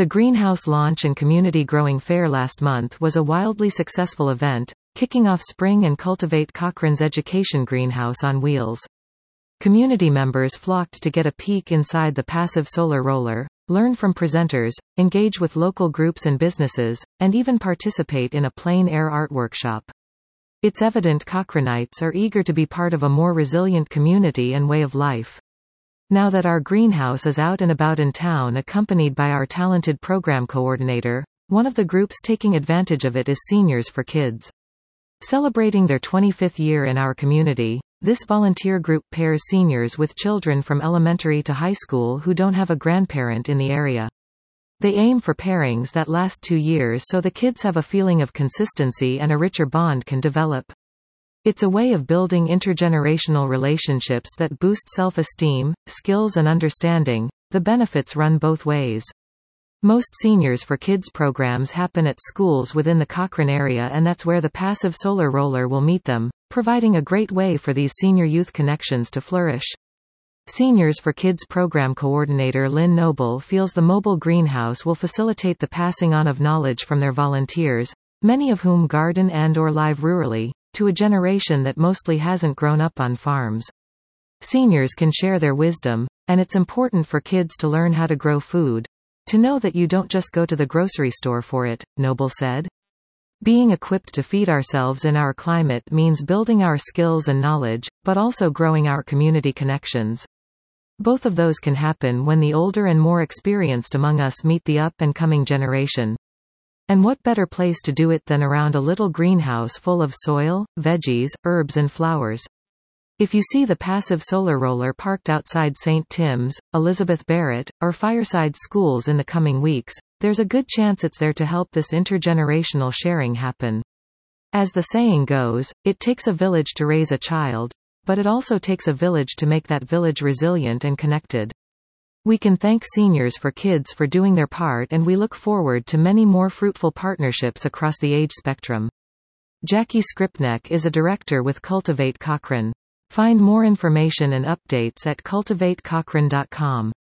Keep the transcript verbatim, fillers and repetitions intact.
The Greenhouse Launch and Community Growing Fair last month was a wildly successful event, kicking off spring and Cultivate Cochrane's education greenhouse on wheels. Community members flocked to get a peek inside the passive solar roller, learn from presenters, engage with local groups and businesses, and even participate in a plein air art workshop. It's evident Cochranites are eager to be part of a more resilient community and way of life. Now that our greenhouse is out and about in town accompanied by our talented program coordinator, one of the groups taking advantage of it is Seniors for Kids. Celebrating their twenty-fifth year in our community, this volunteer group pairs seniors with children from elementary to high school who don't have a grandparent in the area. They aim for pairings that last two years so the kids have a feeling of consistency and a richer bond can develop. It's a way of building intergenerational relationships that boost self-esteem, skills and understanding. The benefits run both ways. Most Seniors for Kids programs happen at schools within the Cochrane area, and that's where the passive solar roller will meet them, providing a great way for these senior-youth connections to flourish. Seniors for Kids program coordinator Lynn Noble feels the mobile greenhouse will facilitate the passing on of knowledge from their volunteers, many of whom garden and or live rurally, to a generation that mostly hasn't grown up on farms. Seniors can share their wisdom, and it's important for kids to learn how to grow food. To know that you don't just go to the grocery store for it, Noble said. Being equipped to feed ourselves in our climate means building our skills and knowledge, but also growing our community connections. Both of those can happen when the older and more experienced among us meet the up-and-coming generation. And what better place to do it than around a little greenhouse full of soil, veggies, herbs and flowers. If you see the passive solar roller parked outside Saint Tim's, Elizabeth Barrett, or Fireside schools in the coming weeks, there's a good chance it's there to help this intergenerational sharing happen. As the saying goes, it takes a village to raise a child, but it also takes a village to make that village resilient and connected. We can thank Seniors for Kids for doing their part, and we look forward to many more fruitful partnerships across the age spectrum. Jackie Skripnek is a director with Cultivate Cochrane. Find more information and updates at cultivate cochrane dot com.